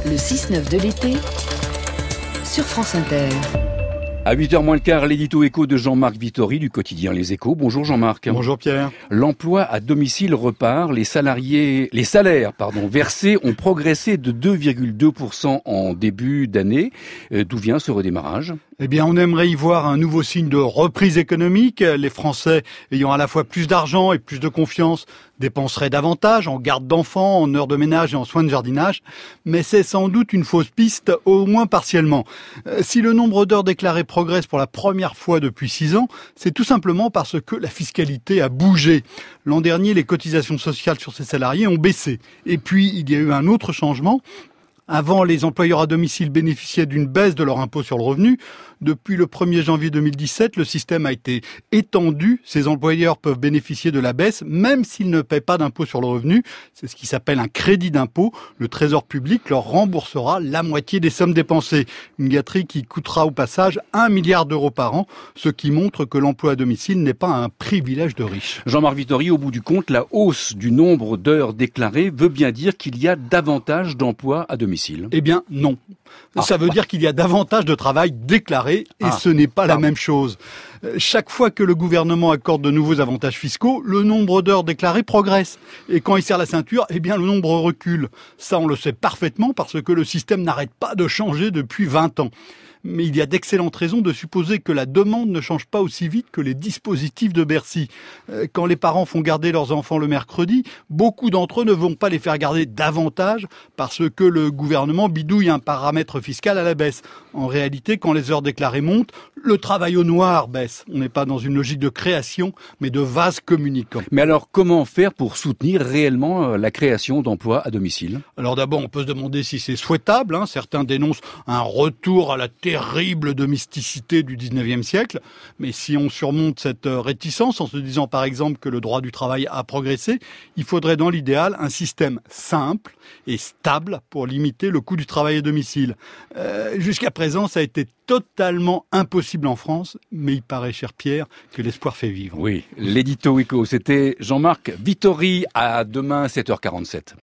Le 6-9 de l'été sur France Inter. À 8h moins le quart, l'édito éco de Jean-Marc Vittori du quotidien Les Échos. Bonjour Jean-Marc. Bonjour Pierre. L'emploi à domicile repart. Les salaires versés ont progressé de 2,2% en début d'année. D'où vient ce redémarrage ? Eh bien, on aimerait y voir un nouveau signe de reprise économique. Les Français ayant à la fois plus d'argent et plus de confiance dépenseraient davantage en garde d'enfants, en heures de ménage et en soins de jardinage. Mais c'est sans doute une fausse piste, au moins partiellement. Si le nombre d'heures déclarées progresse pour la première fois depuis 6 ans, c'est tout simplement parce que la fiscalité a bougé. L'an dernier, les cotisations sociales sur ces salariés ont baissé. Et puis, il y a eu un autre changement. Avant, les employeurs à domicile bénéficiaient d'une baisse de leur impôt sur le revenu. Depuis le 1er janvier 2017, le système a été étendu. Ces employeurs peuvent bénéficier de la baisse, même s'ils ne paient pas d'impôt sur le revenu. C'est ce qui s'appelle un crédit d'impôt. Le Trésor public leur remboursera la moitié des sommes dépensées. Une gâterie qui coûtera au passage 1 milliard d'euros par an, ce qui montre que l'emploi à domicile n'est pas un privilège de riches. Jean-Marc Vittori, au bout du compte, la hausse du nombre d'heures déclarées veut bien dire qu'il y a davantage d'emplois à domicile. Eh bien, non. Ça veut dire qu'il y a davantage de travail déclaré et ce n'est pas la même chose. Chaque fois que le gouvernement accorde de nouveaux avantages fiscaux, le nombre d'heures déclarées progresse. Et quand il serre la ceinture, eh bien, le nombre recule. Ça, on le sait parfaitement parce que le système n'arrête pas de changer depuis 20 ans. Mais il y a d'excellentes raisons de supposer que la demande ne change pas aussi vite que les dispositifs de Bercy. Quand les parents font garder leurs enfants le mercredi, beaucoup d'entre eux ne vont pas les faire garder davantage parce que le gouvernement bidouille un paramètre fiscal à la baisse. En réalité, quand les heures déclarées montent, le travail au noir baisse. On n'est pas dans une logique de création, mais de vase communicant. Mais alors, comment faire pour soutenir réellement la création d'emplois à domicile ? Alors d'abord, on peut se demander si c'est souhaitable. Certains dénoncent un retour à la terrible domesticité du 19e siècle. Mais si on surmonte cette réticence en se disant par exemple que le droit du travail a progressé, il faudrait dans l'idéal un système simple et stable pour limiter le coût du travail à domicile. Jusqu'à présent, ça a été totalement impossible en France, mais il paraît, cher Pierre, que l'espoir fait vivre. Oui, l'édito éco, c'était Jean-Marc Vittori. À demain, 7h47.